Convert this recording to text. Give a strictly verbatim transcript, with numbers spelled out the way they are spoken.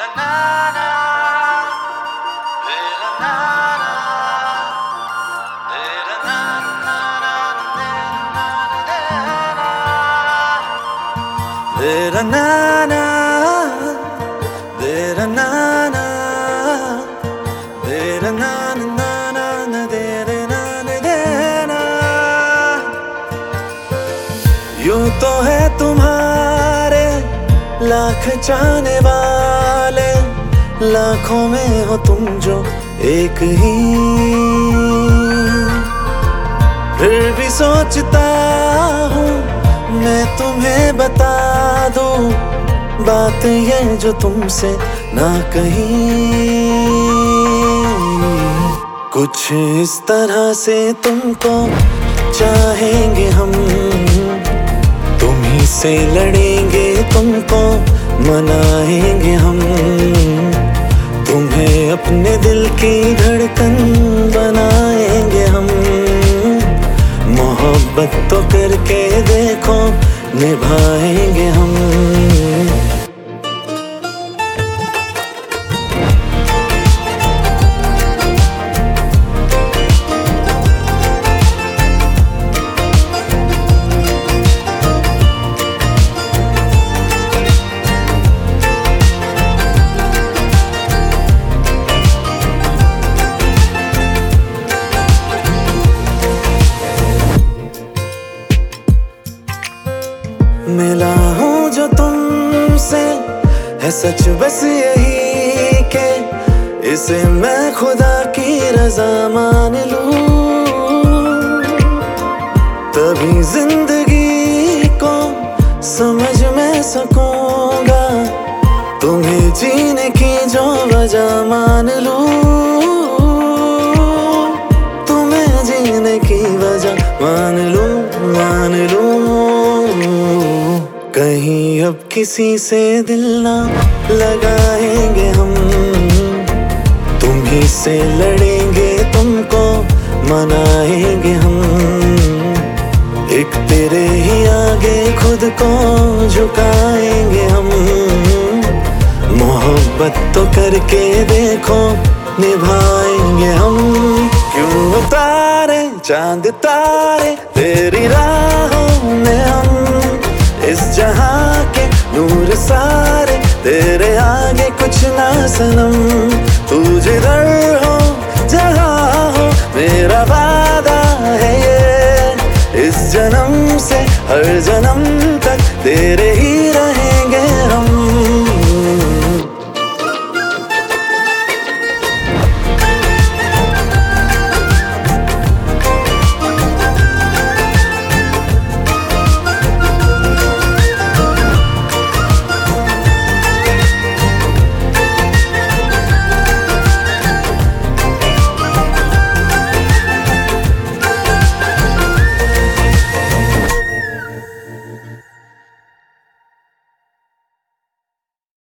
Dera na na, dera na na, dera na na na na, dera na na dera. यूं तो है तुम्हारे लाख चाहने वाले, लाखों में हो तुम जो एक ही। फिर भी सोचता हूँ मैं तुम्हें बता दूं बात ये जो तुमसे ना कही। कुछ इस तरह से तुमको चाहेंगे हम, तुम्हीं से लड़ेंगे, तुमको मनाएंगे हम। तुम्हें अपने दिल की धड़कन बनाएंगे हम। मोहब्बत तो करके देखो, निभाएंगे हम। मिला हूँ जो तुमसे है सच बस यही के इसे मैं खुदा की रजा मान लूं। तभी जिंदगी को समझ में सकूंगा, तुम्हें जीने की जो वजह मान लूं। तुम्हें जीने की वजह मान लूं, मान लूं। कहीं अब किसी से दिल ना लगाएंगे हम, तुम्हीं से लड़ेंगे, तुमको मनाएंगे हम। एक तेरे ही आगे खुद को झुकाएंगे हम। मोहब्बत तो करके देखो, निभाएंगे हम। क्यों उतारे चांद तारे तेरी राहों में हम, इस जहां के नूर सारे तेरे आगे कुछ ना सनम। तू जिधर हो जहां हो मेरा वादा है ये, इस जन्म से हर जन्म तक तेरे ही रहे